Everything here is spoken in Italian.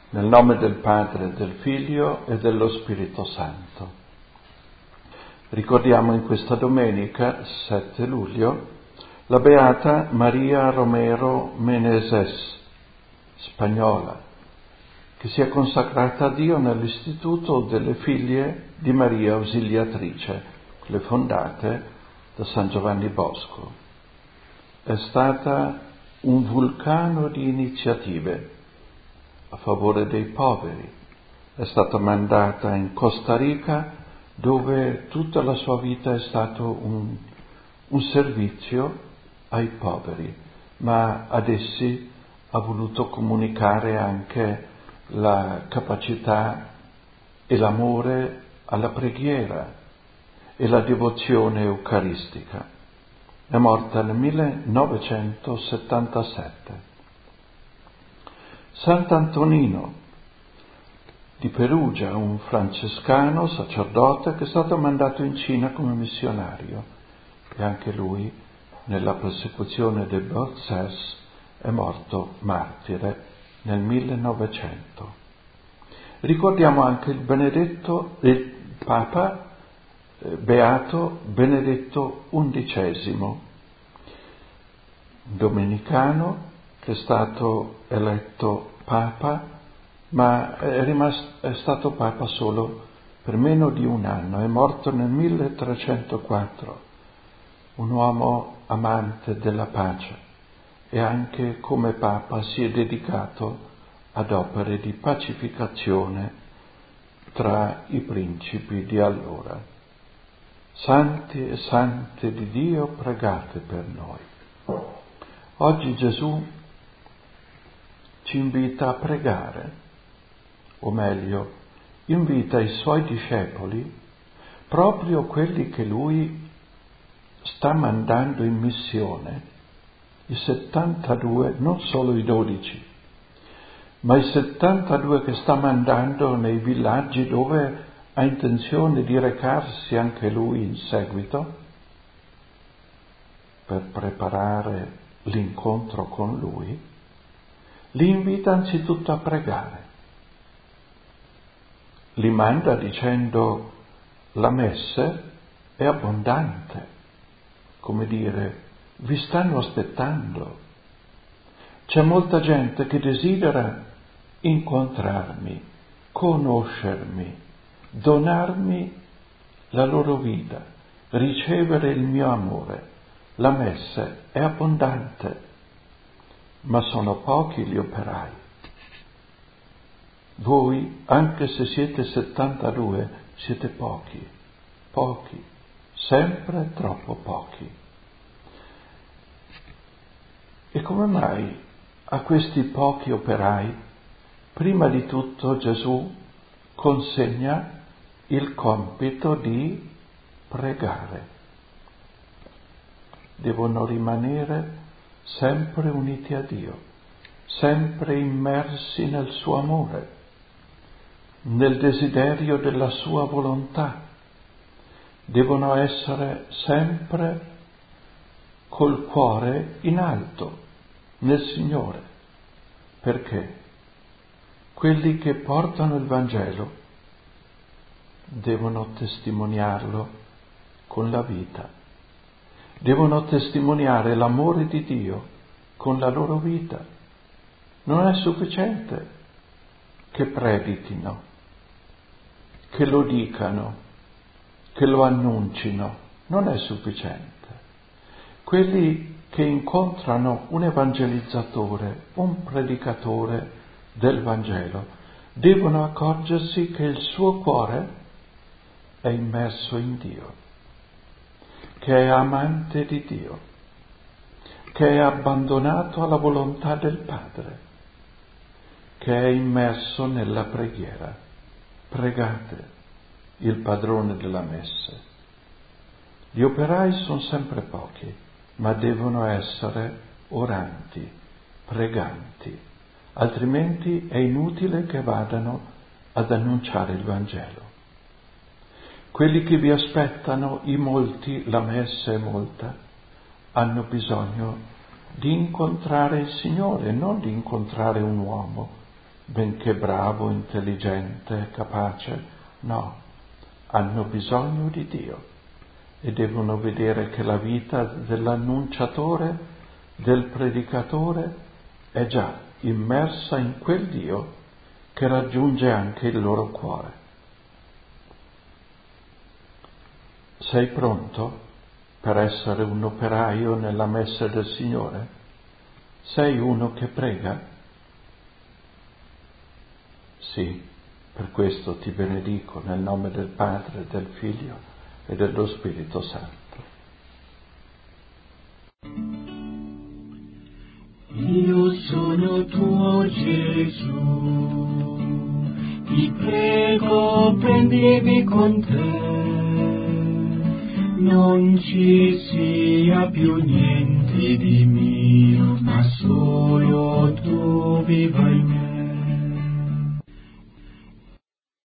Nel nome del Padre, del Figlio e dello Spirito Santo. Ricordiamo in questa domenica, 7 luglio, la Beata Maria Romero Meneses, spagnola, che si è consacrata a Dio nell'Istituto delle Figlie di Maria Ausiliatrice, le fondate da San Giovanni Bosco. È stata un vulcano di iniziative a favore dei poveri. È stata mandata in Costa Rica, dove tutta la sua vita è stato un servizio ai poveri, ma ad essi ha voluto comunicare anche la capacità e l'amore alla preghiera e la devozione eucaristica. È morta nel 1977. Sant'Antonino di Perugia, un francescano sacerdote che è stato mandato in Cina come missionario, e anche lui nella persecuzione dei Boxers è morto martire nel 1900. Ricordiamo anche il Papa Beato Benedetto XI, domenicano, che è stato eletto Papa, ma è stato Papa solo per meno di un anno, è morto nel 1304, un uomo amante della pace, e anche come Papa si è dedicato ad opere di pacificazione tra i principi di allora. Santi e sante di Dio, pregate per noi. Oggi Gesù ci invita a pregare, o meglio, invita i suoi discepoli, proprio quelli che lui sta mandando in missione, i 72, non solo i 12, ma i 72 che sta mandando nei villaggi dove ha intenzione di recarsi anche lui in seguito, per preparare l'incontro con lui, li invita anzitutto a pregare. Li manda dicendo: la messe è abbondante, come dire, vi stanno aspettando. C'è molta gente che desidera incontrarmi, conoscermi, donarmi la loro vita, ricevere il mio amore. La messe è abbondante, ma sono pochi gli operai. Voi, anche se siete 72, siete pochi, sempre troppo pochi. E come mai a questi pochi operai, prima di tutto Gesù consegna il compito di pregare? Devono rimanere sempre uniti a Dio, sempre immersi nel suo amore, nel desiderio della sua volontà. Devono essere sempre col cuore in alto nel Signore. Perché? Quelli che portano il Vangelo devono testimoniarlo con la vita. Devono testimoniare l'amore di Dio con la loro vita. Non è sufficiente che predichino, che lo dicano, che lo annuncino. Non è sufficiente. Quelli che incontrano un evangelizzatore, un predicatore del Vangelo, devono accorgersi che il suo cuore è immerso in Dio, che è amante di Dio, che è abbandonato alla volontà del Padre, che è immerso nella preghiera. Pregate, il padrone della messe. Gli operai sono sempre pochi, ma devono essere oranti, preganti, altrimenti è inutile che vadano ad annunciare il Vangelo. Quelli che vi aspettano, i molti, la messa è molta, hanno bisogno di incontrare il Signore, non di incontrare un uomo, benché bravo, intelligente, capace. No, hanno bisogno di Dio e devono vedere che la vita dell'annunciatore, del predicatore, è già immersa in quel Dio che raggiunge anche il loro cuore. Sei pronto per essere un operaio nella messa del Signore? Sei uno che prega? Sì, per questo ti benedico nel nome del Padre, del Figlio e dello Spirito Santo. Io sono tuo Gesù, ti prego prendimi con te, non ci sia più niente di mio, ma solo tu viva in me.